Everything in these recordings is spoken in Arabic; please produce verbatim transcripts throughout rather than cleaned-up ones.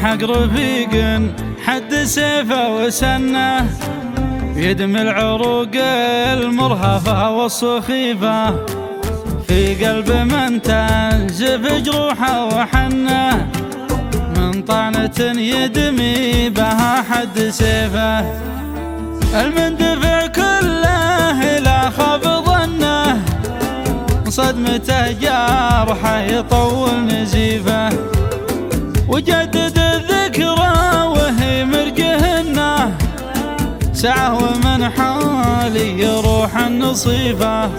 حق رفيق حد سيفه وسنه، يدمي العروق المرهفة والصخيفة، في قلب من تنزف جروحه وحنه، من طعنة يدمي بها حد سيفه. المندفع كله إلى خاب ظنه، صدمته جارحه يطول نزيفه، وجدد الذكرى وهي مرجهنه، سعه ومن حالي يروح النصيفه.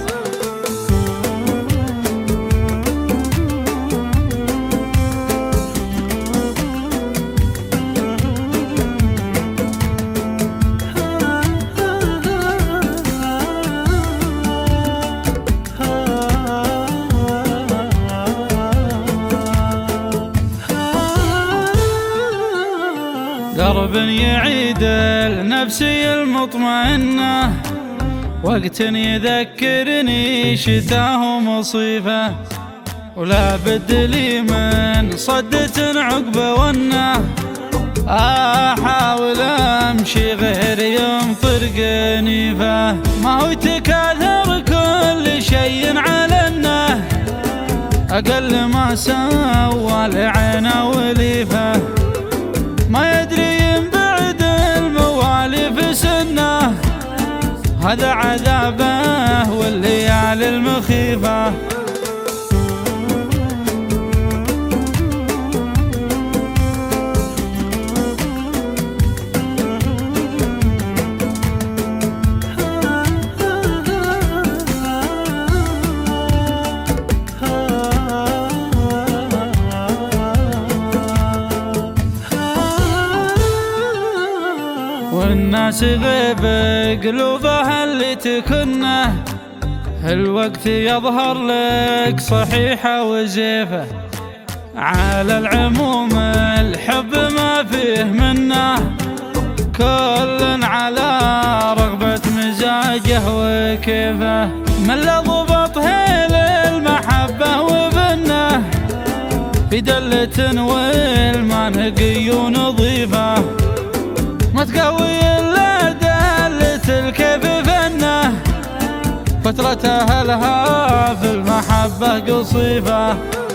درب يعيد النفسي المطمئنة، وقت يذكرني شتاه مصيفة، ولا بد لي من صدة عقبة ونه، أحاول أمشي غير يمطر قنيفة، ما هو يتكاثر كل شيء على النه، أقل ما سوى لعينه وليفه، ما يدري ينبعد الموالي في سنه، هذا عذابه والليالي المخيفة. والناس غيب قلوبها اللي تكنه، الوقت يظهر لك صحيحة وزيفة، على العموم الحب ما فيه منه، كل على رغبة مزاجه وكيفه، من لا ضبط هيل المحبة وبنه، في دلة والمنهقي ونظيفه، ما تقوي إلا دالة الكيف فنه، فترتها لها في المحبة قصيفة.